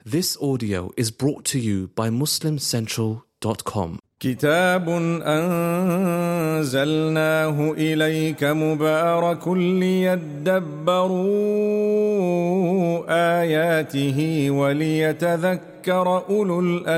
This audio is brought to you by MuslimCentral.com. كتاب أنزلناه إليك مبارك ليدبروا آياته وليتذكر أولو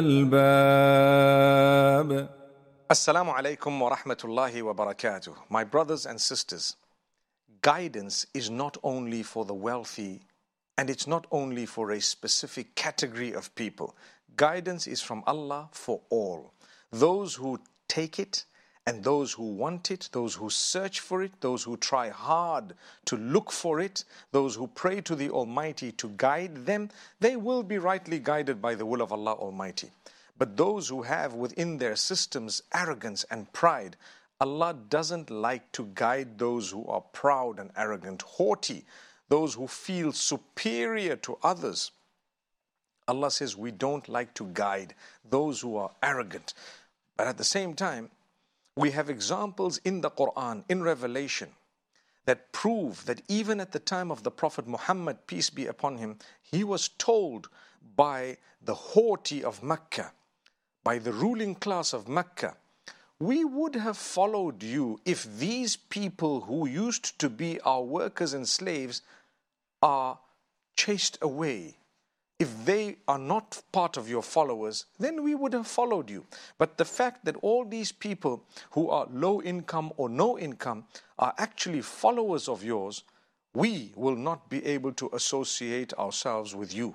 الألباب. Assalamu alaikum wa rahmatullahi wa barakatuh. My brothers and sisters, guidance is not only for the wealthy and it's not only for a specific category of people. Guidance is from Allah for all. Those who take it and those who want it, those who search for it, those who try hard to look for it, those who pray to the Almighty to guide them, they will be rightly guided by the will of Allah Almighty. But those who have within their systems arrogance and pride, Allah doesn't like to guide those who are proud and arrogant, haughty, those who feel superior to others. Allah says we don't like to guide those who are arrogant. But at the same time, we have examples in the Quran, in Revelation, that prove that even at the time of the Prophet Muhammad, peace be upon him, he was told by the haughty of Mecca, by the ruling class of Mecca, we would have followed you if these people who used to be our workers and slaves are chased away. If they are not part of your followers, then we would have followed you. But the fact that all these people who are low income or no income are actually followers of yours, we will not be able to associate ourselves with you.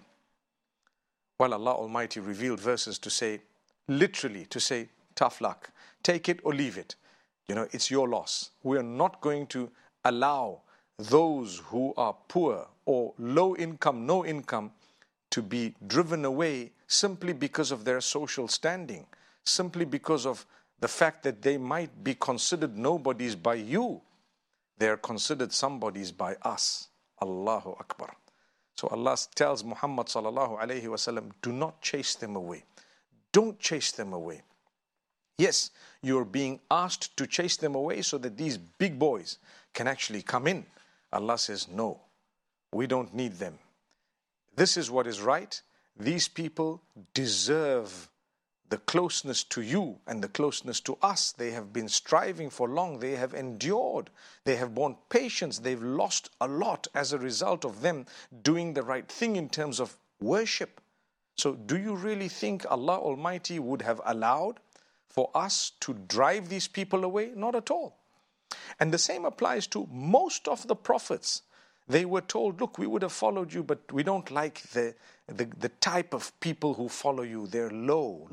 While Allah Almighty revealed verses to say, literally to say, tough luck, take it or leave it. It's your loss. We are not going to allow those who are poor or low income, no income, to be driven away simply because of their social standing, simply because of the fact that they might be considered nobodies by you. They are considered somebodies by us. Allahu Akbar. So Allah tells Muhammad sallallahu alayhi wasallam, do not chase them away. Don't chase them away. Yes, you're being asked to chase them away so that these big boys can actually come in. Allah says, no, we don't need them. This is what is right. These people deserve the closeness to you and the closeness to us. They have been striving for long. They have endured. They have borne patience. They've lost a lot as a result of them doing the right thing in terms of worship. So do you really think Allah Almighty would have allowed for us to drive these people away? Not at all. And the same applies to most of the prophets. They were told, look, we would have followed you, but we don't like the type of people who follow you. They're low.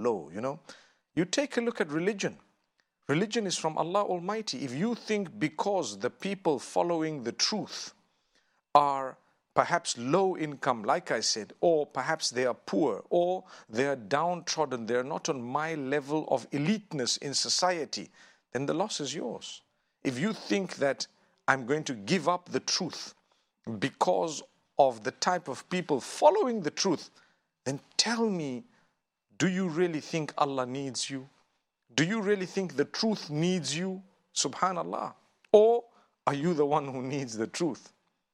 You take a look at religion. Religion is from Allah Almighty. If you think because the people following the truth are perhaps low income, like I said, or perhaps they are poor, or they are downtrodden, they are not on my level of eliteness in society, then the loss is yours. If you think that I'm going to give up the truth because of the type of people following the truth, then tell me, do you really think Allah needs you? Do you really think the truth needs you? Subhanallah. Or are you the one who needs the truth?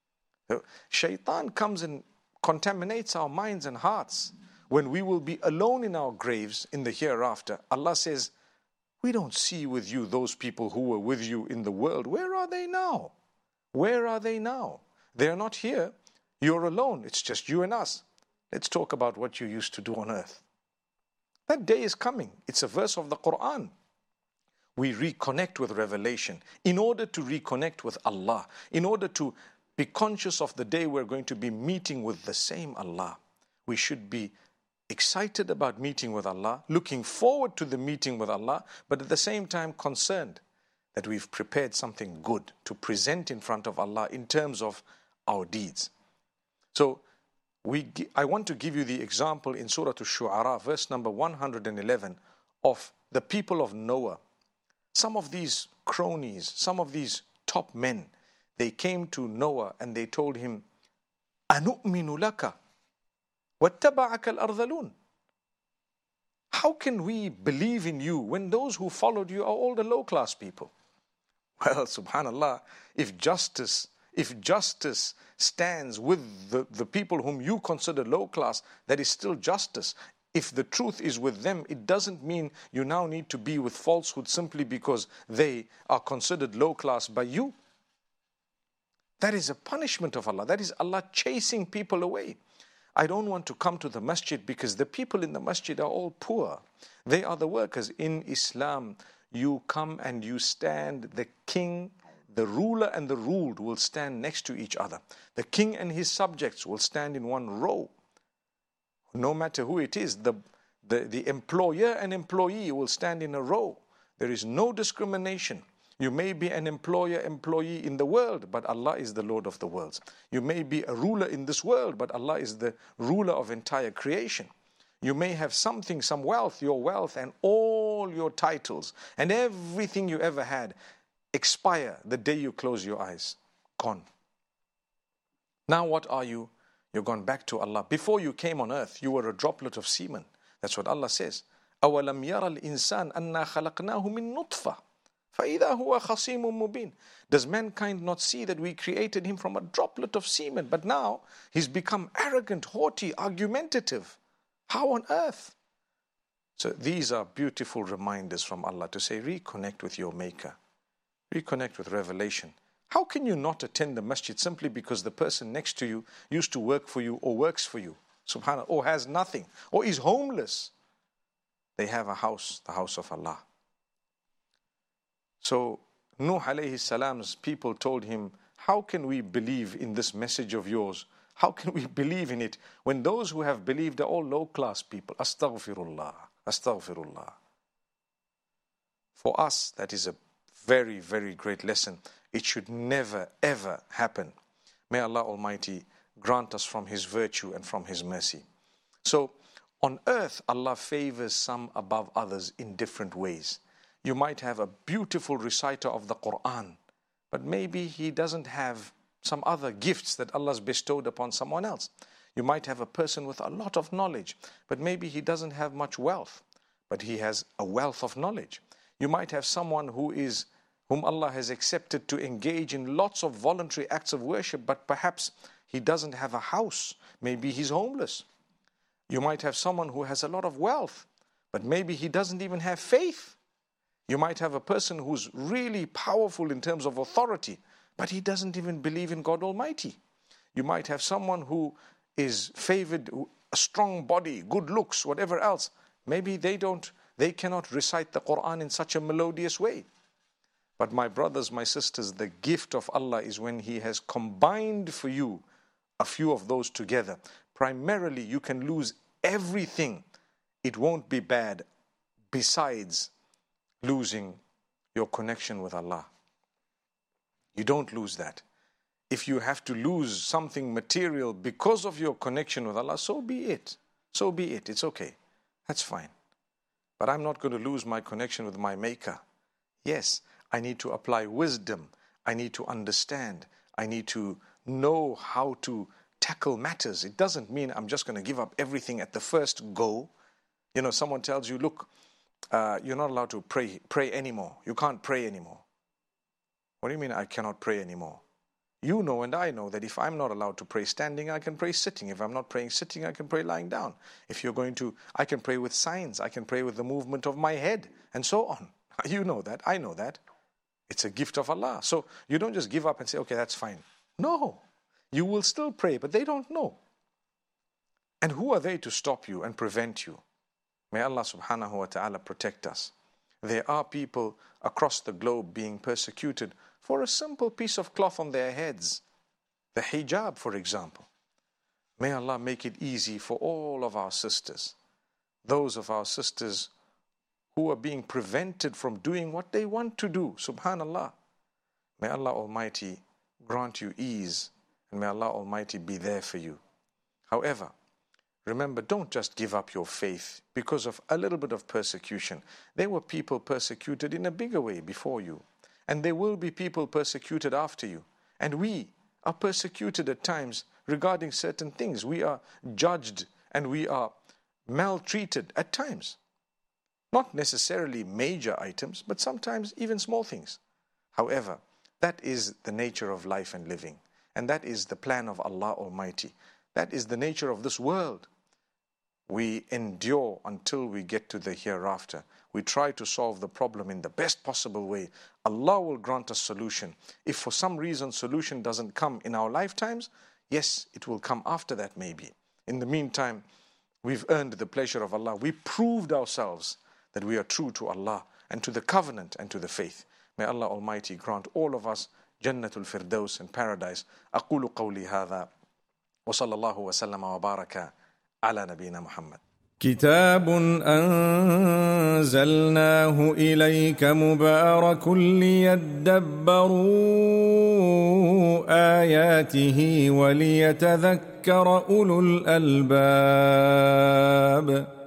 Shaitan comes and contaminates our minds and hearts. When we will be alone in our graves in the hereafter, Allah says, we don't see with you those people who were with you in the world. Where are they now? Where are they now? They are not here. You're alone. It's just you and us. Let's talk about what you used to do on earth. That day is coming. It's a verse of the Quran. We reconnect with revelation in order to reconnect with Allah, in order to be conscious of the day we're going to be meeting with the same Allah. We should be excited about meeting with Allah, looking forward to the meeting with Allah, but at the same time concerned that we've prepared something good to present in front of Allah in terms of our deeds. So I want to give you the example in Surah Ash-Shu'ara, verse number 111, of the people of Noah. Some of these cronies, some of these top men, they came to Noah and they told him, أَنُؤْمِنُ لَكَ وَاتَّبَعَكَ الْأَرْذَلُونَ. How can we believe in you when those who followed you are all the low-class people? Well, subhanallah, if justice If justice stands with the people whom you consider low class, that is still justice. If the truth is with them, it doesn't mean you now need to be with falsehood simply because they are considered low class by you. That is a punishment of Allah. That is Allah chasing people away. I don't want to come to the masjid because the people in the masjid are all poor. They are the workers. In Islam, you come and you stand, the king, the ruler and the ruled will stand next to each other. The king and his subjects will stand in one row. No matter who it is, the employer and employee will stand in a row. There is no discrimination. You may be an employee in the world, but Allah is the Lord of the worlds. You may be a ruler in this world, but Allah is the ruler of entire creation. You may have something, some wealth, your wealth and all your titles and everything you ever had expire the day you close your eyes. Gone. Now what are you? You're gone back to Allah. Before you came on earth, you were a droplet of semen. That's what Allah says. أَوَلَمْ يَرَ الْإِنسَانَ أَنَّا خَلَقْنَاهُ مِن نُطْفَةٍ فَإِذَا هُوَ خَصِيمٌ مُبِينٌ. Does mankind not see that we created him from a droplet of semen, but now he's become arrogant, haughty, argumentative? How on earth? So these are beautiful reminders from Allah to say, reconnect with your Maker. Reconnect with revelation. How can you not attend the masjid simply because the person next to you used to work for you or works for you? Subhanallah. Or has nothing. Or is homeless. They have a house, the house of Allah. So Nuh alayhi salam's people told him, how can we believe in this message of yours? How can we believe in it when those who have believed are all low-class people? Astaghfirullah. Astaghfirullah. For us, that is a very, very great lesson. It should never, ever happen. May Allah Almighty grant us from His virtue and from His mercy. So, on earth, Allah favors some above others in different ways. You might have a beautiful reciter of the Quran, but maybe he doesn't have some other gifts that Allah's bestowed upon someone else. You might have a person with a lot of knowledge, but maybe he doesn't have much wealth, but he has a wealth of knowledge. You might have someone whom Allah has accepted to engage in lots of voluntary acts of worship, but perhaps he doesn't have a house. Maybe he's homeless. You might have someone who has a lot of wealth, but maybe he doesn't even have faith. You might have a person who's really powerful in terms of authority, but he doesn't even believe in God Almighty. You might have someone who is favored, a strong body, good looks, whatever else. Maybe they cannot recite the Quran in such a melodious way. But my brothers, my sisters, the gift of Allah is when He has combined for you a few of those together. Primarily, you can lose everything. It won't be bad besides losing your connection with Allah. You don't lose that. If you have to lose something material because of your connection with Allah, so be it. So be it. It's okay. That's fine. But I'm not going to lose my connection with my Maker. Yes, I need to apply wisdom. I need to understand. I need to know how to tackle matters. It doesn't mean I'm just going to give up everything at the first go. You know, someone tells you, look, you're not allowed to pray anymore. You can't pray anymore. What do you mean I cannot pray anymore? You know and I know that if I'm not allowed to pray standing, I can pray sitting. If I'm not praying sitting, I can pray lying down. If you're going to, I can pray with signs. I can pray with the movement of my head and so on. You know that. I know that. It's a gift of Allah. So you don't just give up and say, okay, that's fine. No. You will still pray, but they don't know. And who are they to stop you and prevent you? May Allah subhanahu wa ta'ala protect us. There are people across the globe being persecuted for a simple piece of cloth on their heads. The hijab, for example. May Allah make it easy for all of our sisters. Those of our sisters who are being prevented from doing what they want to do. Subhanallah. May Allah Almighty grant you ease, and may Allah Almighty be there for you. However, remember, don't just give up your faith because of a little bit of persecution. There were people persecuted in a bigger way before you. And there will be people persecuted after you. And we are persecuted at times regarding certain things. We are judged and we are maltreated at times. Not necessarily major items, but sometimes even small things. However, that is the nature of life and living. And that is the plan of Allah Almighty. That is the nature of this world. We endure until we get to the hereafter. We try to solve the problem in the best possible way. Allah will grant us solution. If for some reason solution doesn't come in our lifetimes, yes, it will come after that maybe. In the meantime, we've earned the pleasure of Allah. We proved ourselves that we are true to Allah and to the covenant and to the faith. May Allah Almighty grant all of us Jannatul Firdaus and paradise. أقول قولي هذا وصلى الله وسلم وبارك على نبينا محمد. كتاب أنزلناه إليك مبارك ليدبروا آياته وليتذكر أولو الألباب.